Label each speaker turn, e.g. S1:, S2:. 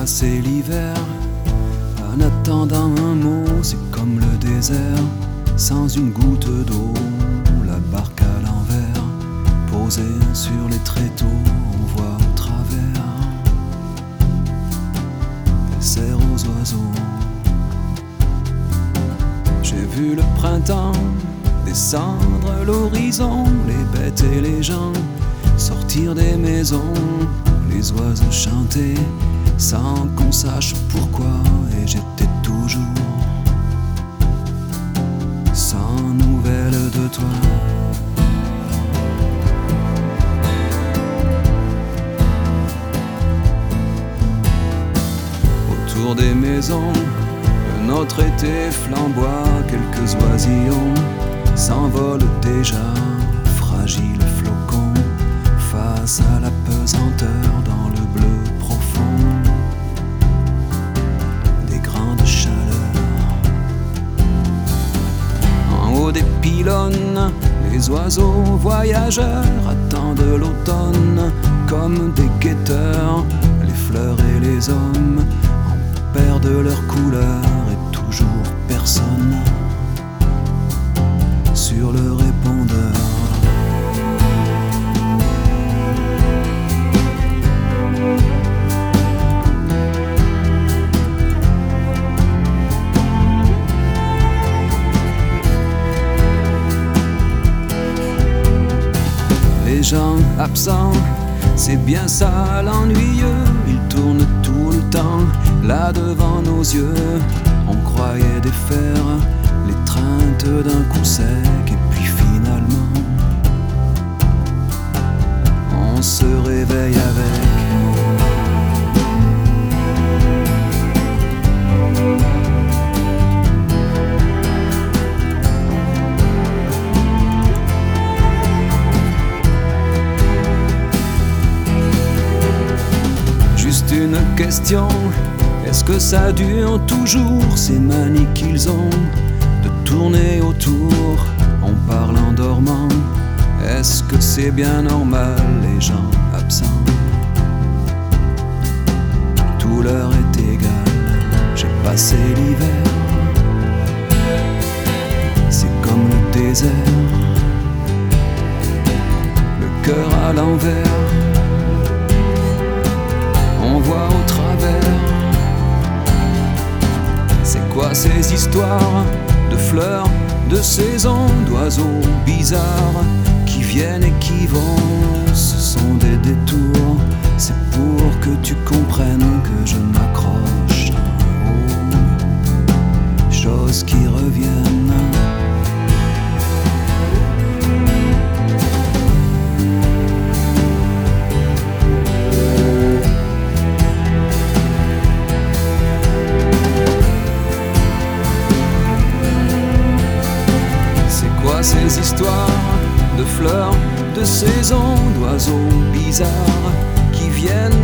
S1: passé l'hiver en attendant un mot, c'est comme le désert sans une goutte d'eau. La barque à l'envers, posée sur les tréteaux, on voit au travers. Elle sert aux oiseaux. J'ai vu le printemps descendre à l'horizon, les bêtes et les gens sortir des maisons, les oiseaux chanter sans qu'on sache pourquoi, et j'étais toujours sans nouvelles de toi. Autour des maisons, un autre été flamboie, quelques oisillons s'envolent déjà, fragiles flocons face à la pesanteur dans le bleu profond des grandes chaleurs. En haut des pylônes, les oiseaux voyageurs attendent l'automne comme des guetteurs. Les fleurs et les hommes en perdent leur couleur et toujours personne sur le répondeur. Les gens absents, c'est bien ça l'ennuyeux. Ils tournent tout le temps là devant nos yeux. On croyait défaire l'étreinte d'un coup sec, et puis finalement on se réveille avec. Juste une question, est-ce que ça dure toujours, ces manies qu'ils ont de tourner autour, on parle en dormant? Est-ce que c'est bien normal, les gens absents? Tout leur est égal, j'ai passé l'hiver, c'est comme le désert, le cœur à l'envers, on voit au travers. C'est quoi ces histoires de fleurs, de saisons, d'oiseaux bizarres qui viennent et qui vont? Ce sont des détours, c'est pour que tu comprennes que je m'accroche aux choses qui reviennent. Ces histoires de fleurs, de saisons, d'oiseaux bizarres qui viennent